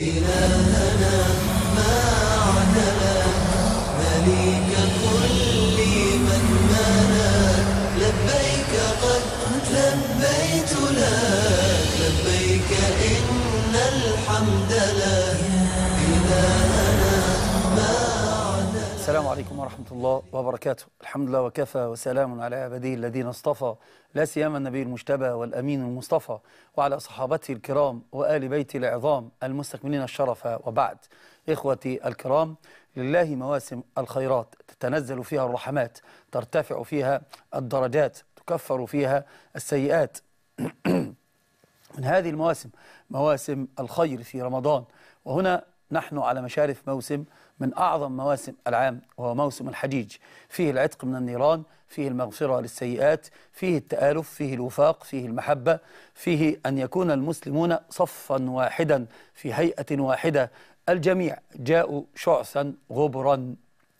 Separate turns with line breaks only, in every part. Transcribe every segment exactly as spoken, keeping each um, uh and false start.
إلهنا ما عدلا مليك كل من ملك لبيك قد لبيت لك لبيك إن الحمد لك إلهنا ما عدلا.
السلام عليكم ورحمة الله وبركاته. الحمد لله وكفى وسلام على عباده الذين اصطفى، لا سيما النبي المجتبى والأمين المصطفى وعلى صحابته الكرام وآل بيته العظام المستكملين الشرف، وبعد. إخوتي الكرام، لله مواسم الخيرات تتنزل فيها الرحمات، ترتفع فيها الدرجات، تكفر فيها السيئات. من هذه المواسم مواسم الخير في رمضان، وهنا نحن على مشارف موسم من أعظم مواسم العام، وهو موسم الحجيج. فيه العتق من النيران، فيه المغفرة للسيئات، فيه التآلف، فيه الوفاق، فيه المحبة، فيه أن يكون المسلمون صفا واحدا في هيئة واحدة. الجميع جاءوا شعثا غبرا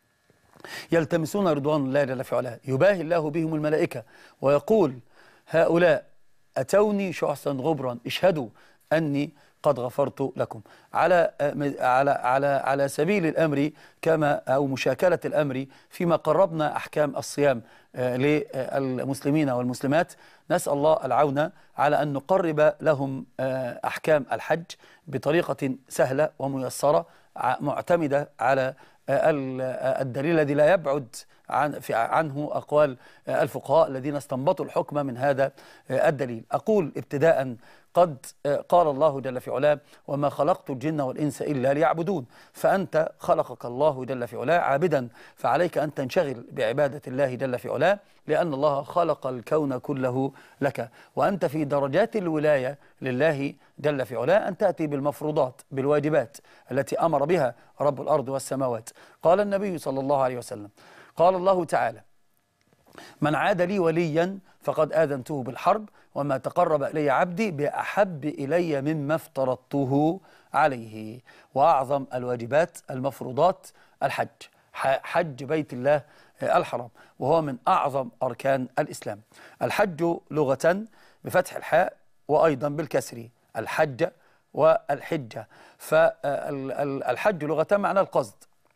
يلتمسون رضوان الله جل في علاه، يباهي الله بهم الملائكة ويقول: هؤلاء أتوني شعثا غبرا، اشهدوا أني قد غفرت لكم. على على على على سبيل الأمر كما أو مشاكلة الأمر فيما قربنا أحكام الصيام للمسلمين والمسلمات، نسأل الله العون على أن نقرب لهم أحكام الحج بطريقة سهلة وميسرة معتمدة على الدليل الذي لا يبعد عن عنه أقوال الفقهاء الذين استنبطوا الحكم من هذا الدليل. أقول ابتداء: قد قال الله جل في علاه: وما خلقت الجن والإنس إلا ليعبدون. فأنت خلقك الله جل في علاه عابدا، فعليك أن تنشغل بعبادة الله جل في علاه، لأن الله خلق الكون كله لك، وأنت في درجات الولاية لله جل في علاه أن تأتي بالمفروضات بالواجبات التي أمر بها رب الأرض والسماوات. قال النبي صلى الله عليه وسلم: قال الله تعالى: من عاد لي وليا فقد آذنته بالحرب، وما تقرب إلي عبدي بأحب إلي مما افترضته عليه. وأعظم الواجبات المفروضات الحج، حج بيت الله الحرام، وهو من أعظم أركان الإسلام. الحج لغة بفتح الحاء وأيضا بالكسر، الحج والحجة. فالحج لغة معنى القصد،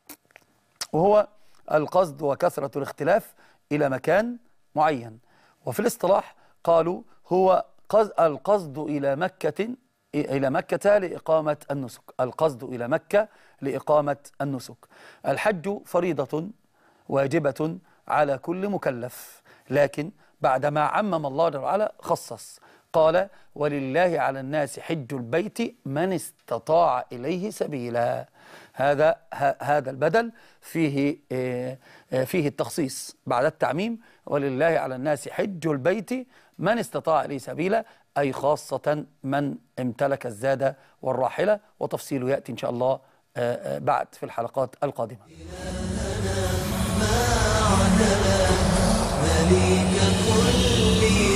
وهو القصد وكثرة الاختلاف إلى مكان معين. وفي الاصطلاح قالوا هو القصد إلى مكة إلى مكة لإقامة النسك، القصد إلى مكة لإقامة النسك. الحج فريضة واجبة على كل مكلف، لكن بعدما عمم الله جل وعلا خصص، قال: ولله على الناس حج البيت من استطاع إليه سبيلا. هذا هذا البدل فيه فيه التخصيص بعد التعميم، ولله على الناس حج البيت من استطاع إليه سبيلا، أي خاصة من امتلك الزاد والراحلة، وتفصيله يأتي إن شاء الله بعد في الحلقات القادمة.
إلهنا ما عدلا مليك كل